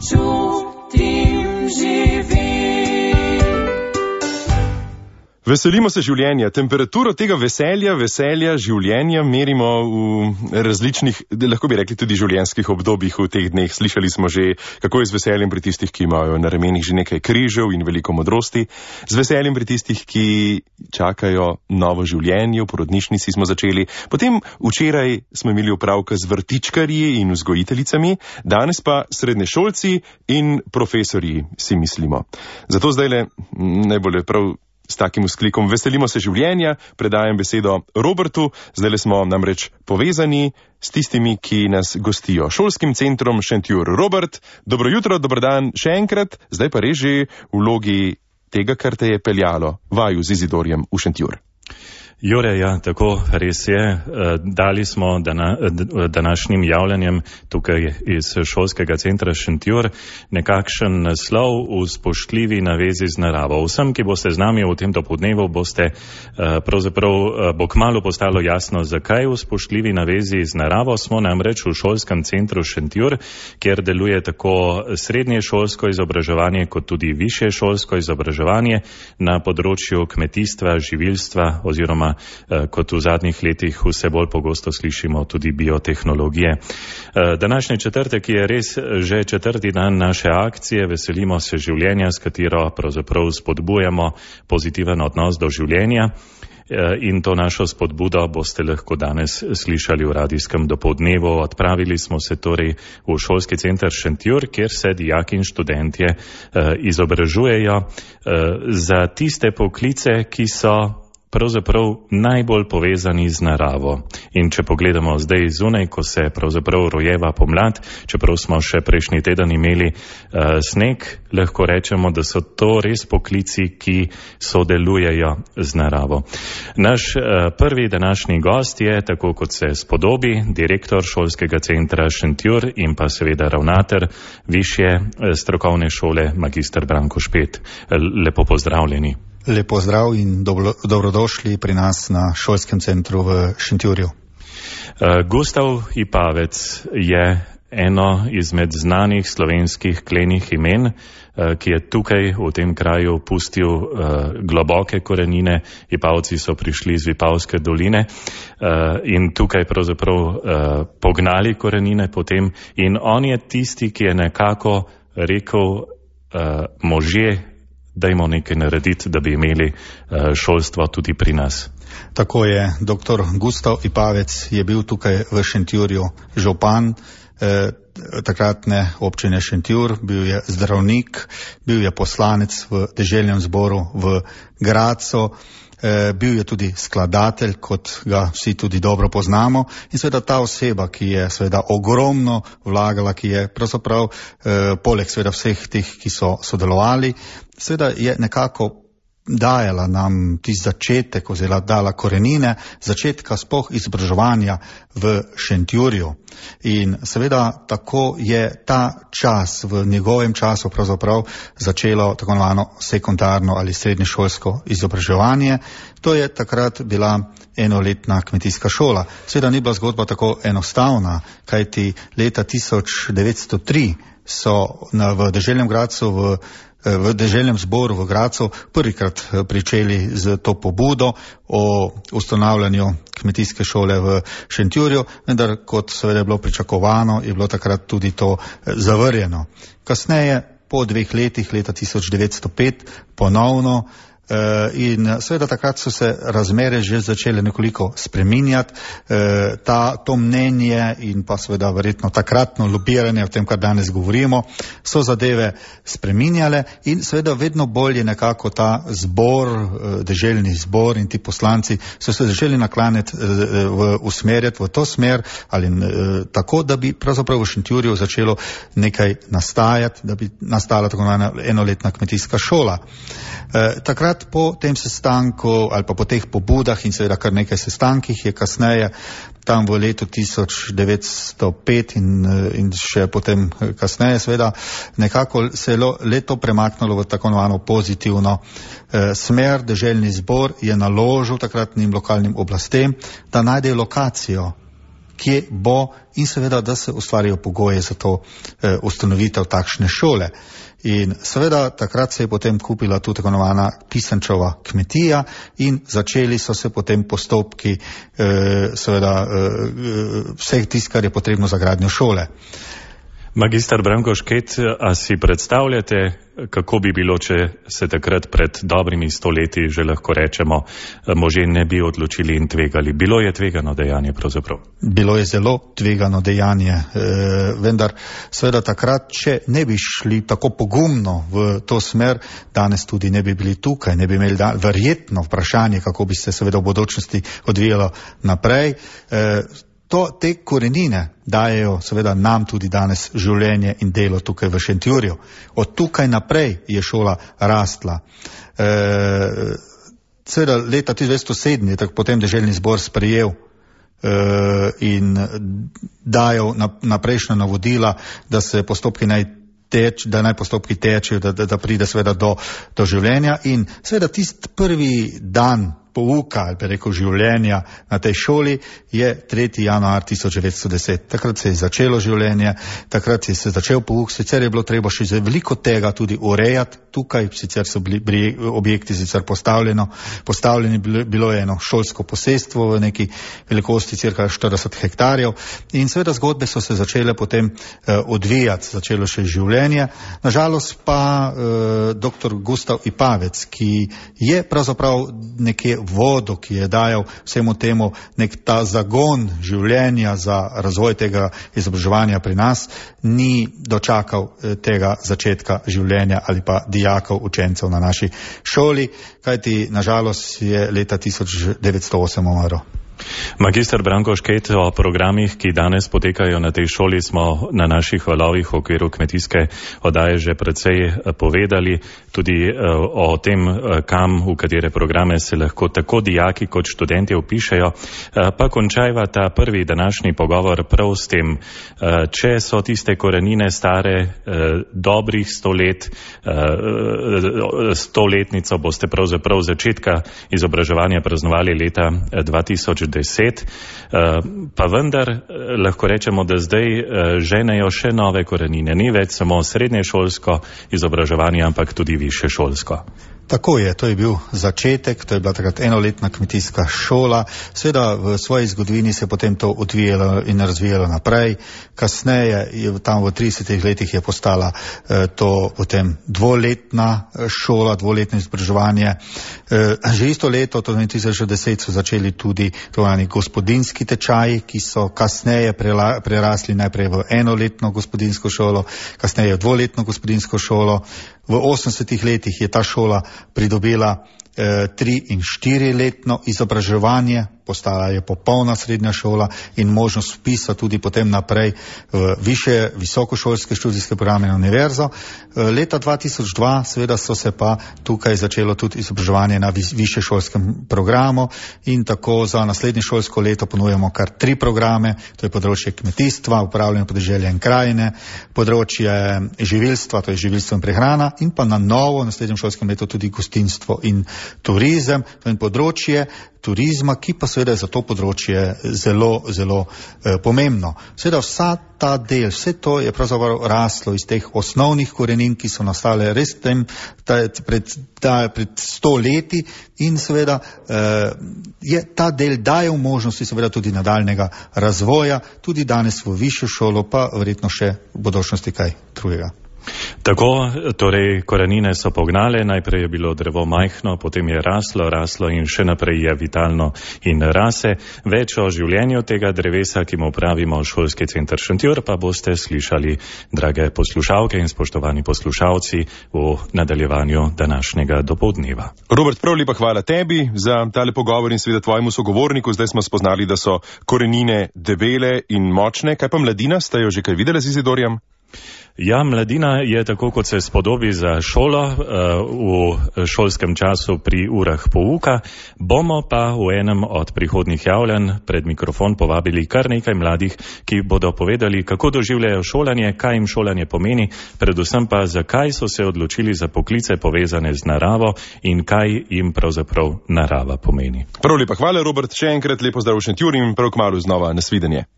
čutim živim. Veselimo se življenja. Temperaturo tega veselja življenja merimo v različnih, lahko bi rekli tudi življenjskih obdobjih v teh dneh. Slišali smo že, kako je z veseljem pri tistih, ki imajo na ramenih že nekaj križev in veliko modrosti. Z veseljem pri tistih, ki čakajo novo življenje, v porodnišnici smo začeli. Potem včeraj smo imeli opravka z vrtičkarji in vzgojiteljicami, danes pa srednješolci in profesorji, si mislimo. Zato zdajle najbolje prav s takim vzklikom veselimo se življenja, predajam besedo Robertu, zdaj smo namreč povezani s tistimi, ki nas gostijo. Šolskim centrom Šentjur. Robert, dobro jutro, dober dan še enkrat, zdaj pa res že v vlogi tega, kar te je peljalo, vaju z Izidorjem v Šentjur. Jure, ja, tako res je. Dali smo današnjim javljanjem tukaj iz šolskega centra Šentjur nekakšen naslov v spoštljivi navezi z naravo. Vsem, ki boste z nami v tem dopodnevu, bo kmalu postalo jasno, zakaj v spoštljivi navezi z naravo. Smo namreč v šolskem centru Šentjur, kjer deluje tako srednje šolsko izobraževanje kot tudi višje šolsko izobraževanje na področju kmetijstva, živilstva oziroma kot v zadnjih letih vse bolj pogosto slišimo tudi biotehnologije. Današnji četrtek je res že četrti dan naše akcije Veselimo se življenja, s katero pravzaprav spodbujamo pozitiven odnos do življenja. In to našo spodbudo boste lahko danes slišali v radijskem dopoldnevu. Odpravili smo se torej v šolski center Šentjur, kjer se dijaki in študentje izobražujejo za tiste poklice, ki so pravzaprav najbolj povezani z naravo. In če pogledamo zdaj zunaj, ko se pravzaprav rojeva pomlad, čeprav smo še prejšnji teden imeli sneg, lahko rečemo, da so to res poklici, ki sodelujejo z naravo. Naš prvi današnji gost je, tako kot se spodobi, direktor šolskega centra Šentjur in pa seveda ravnatelj višje strokovne šole magister Branko Špet. Lepo pozdravljeni. Lepo zdrav in dobrodošli pri nas na šolskem centru v Šentjurju. Gustav Ipavec je eno izmed znanih slovenskih klenih imen, ki je tukaj v tem kraju pustil globoke korenine. Ipavci so prišli iz Vipavske doline in tukaj pravzaprav pognali korenine potem. In on je tisti, ki je nekako rekel možje, dajmo nekaj narediti, da bi imeli šolstvo tudi pri nas. Tako je, dr. Gustav Ipavec je bil tukaj v Šentjurju župan takratne občine Šentjur, bil je zdravnik, bil je poslanec v deželnem zboru v Gradcu, bil je tudi skladatelj, kot ga vsi tudi dobro poznamo, in seveda ta oseba, ki je seveda ogromno vlagala, ki je pravzaprav poleg seveda vseh teh, ki so sodelovali, seveda je nekako dajala nam tisti začetek oziroma dala korenine začetka sploh izobraževanja v Šentjurju. In seveda tako je ta čas v njegovem času pravzaprav začelo tako imenovano sekundarno ali srednješolsko izobraževanje. To je takrat bila enoletna kmetijska šola. Seveda ni bila zgodba tako enostavna, kajti leta 1903 so v deželnem Gradcu v deželnem zboru v Gradcu prvikrat pričeli z to pobudo o ustanavljanju kmetijske šole v Šentjurju, vendar kot seveda je bilo pričakovano, je bilo takrat tudi to zavrjeno. Kasneje, po 2 letih, leta 1905, ponovno in seveda takrat so se razmere že začele nekoliko spreminjati, to mnenje in pa seveda verjetno takratno lobiranje, o tem, kar danes govorimo, so zadeve spreminjale in seveda vedno bolj je nekako ta zbor, deželni zbor in ti poslanci so se začeli naklanjati, usmerjati v to smer ali tako, da bi pravzaprav v Šentjurju začelo nekaj nastajati, da bi nastala tako enoletna kmetijska šola. Takrat po tem sestanku ali pa po teh pobudah in seveda kar nekaj sestankih je kasneje tam v letu 1905 in še potem kasneje seveda nekako se je leto premaknilo v tako imenovano pozitivno smer. Deželni zbor je naložil takratnim lokalnim oblastem, da najdejo lokacijo, kje bo in seveda, da se ustvarijo pogoje za to ustanovitev takšne šole. In seveda takrat se je potem kupila tudi tako imenovana Pisančeva kmetija in začeli so se potem postopki vseh tist, kar je potrebno za gradnjo šole. Magister Branko Šket, a si predstavljate, kako bi bilo, če se takrat pred dobrimi 100 leti, že lahko rečemo, možje ne bi odločili in tvegali? Bilo je tvegano dejanje pravzaprav. Bilo je zelo tvegano dejanje, vendar seveda takrat, če ne bi šli tako pogumno v to smer, danes tudi ne bi bili tukaj, ne bi imeli verjetno vprašanje, kako bi se seveda v bodočnosti odvijalo naprej. Te korenine dajejo seveda nam tudi danes življenje in delo tukaj v Šentjurju. Od tukaj naprej je šola rastla. Seveda leta 1907 je tako potem deželni zbor sprejel in dajal naprejšnja navodila, da se postopki naj postopki tečejo, da pride seveda do življenja in seveda tisti prvi dan pouka, ali bi rekel življenja na tej šoli, je 3. januar 1910. Takrat se je začelo življenje, takrat se je začel pouk, sicer je bilo treba še veliko tega tudi urejati tukaj, sicer so bili objekti sicer postavljeni, bilo je eno šolsko posestvo v neki velikosti cirka 40 hektarjev in seveda zgodbe so se začele potem odvijati, začelo še življenje. Nažalost pa dr. Gustav Ipavec, ki je pravzaprav nekje vodo, ki je dajal vsemu temu nek ta zagon življenja za razvoj tega izobraževanja pri nas, ni dočakal tega začetka življenja ali pa dijakov, učencev na naši šoli, kajti nažalost je leta 1908 umrl. Magister Branko Šket, o programih, ki danes potekajo na tej šoli, smo na naših valovih v okviru kmetijske oddaje že precej povedali, tudi o tem, kam, v katere programe se lahko tako dijaki kot študenti vpišejo. Pa končajva ta prvi današnji pogovor prav s tem, če so tiste korenine stare dobrih 100 let, 100-letnico boste pravzaprav začetka izobraževanja praznovali leta 2010, pa vendar lahko rečemo, da zdaj ženejo še nove korenine. Ni več samo srednješolsko izobraževanje, ampak tudi višješolsko. Tako je, to je bil začetek, to je bila takrat enoletna kmetijska šola. Seveda v svoji zgodovini se je potem to odvijalo in razvijalo naprej. Kasneje, tam v 30 letih je postala to potem dvoletna šola, dvoletno izobraževanje. Že isto leto, to 2010, so začeli tudi gospodinski tečaji, ki so kasneje prerasli najprej v enoletno gospodinsko šolo, kasneje v dvoletno gospodinsko šolo. V 80 letih je ta šola pridobila 3- in 4-letno izobraževanje, postala je popolna srednja šola in možnost vpisa tudi potem naprej v više visokošolske študijske programe na univerzo. Leta 2002 seveda so se pa tukaj začelo tudi izobraževanje na višješolskem programu in tako za naslednje šolsko leto ponujamo kar 3 programe, to je področje kmetijstva, upravljanje podeželja in krajine, področje živilstva, to je živilstvo in prehrana in pa na novo v naslednjem šolskem letu tudi gostinstvo in turizem, to je področje turizma, ki pa seveda je za to področje zelo, zelo pomembno. Seveda vsa ta del, vse to je pravzaprav raslo iz teh osnovnih korenin, ki so nastale res pred 100 leti in seveda je ta del dajal možnosti seveda tudi nadaljnega razvoja, tudi danes v višjo šolo, pa verjetno še v bodočnosti kaj drugega. Tako, torej korenine so pognale, najprej je bilo drevo majhno, potem je raslo in še naprej je vitalno in rase. Več o življenju tega drevesa, ki mu pravimo Šolski center Šentjur, pa boste slišali, drage poslušalke in spoštovani poslušalci, v nadaljevanju današnjega dopoldneva. Robert, prav lepa hvala tebi za tale pogovor in seveda tvojemu sogovorniku. Zdaj smo spoznali, da so korenine debele in močne. Kaj pa mladina, ste jo že kaj videli z Izidorjem? Ja, mladina je tako, kot se spodobi za šolo, v šolskem času pri urah pouka. Bomo pa v enem od prihodnjih javljanj pred mikrofon povabili kar nekaj mladih, ki bodo povedali, kako doživljajo šolanje, kaj jim šolanje pomeni, predvsem pa zakaj so se odločili za poklice povezane z naravo in kaj jim pravzaprav narava pomeni. Prav lepa hvala, Robert, še enkrat lepo zdrav v Šentjur in prav kmalu znova nasvidenje.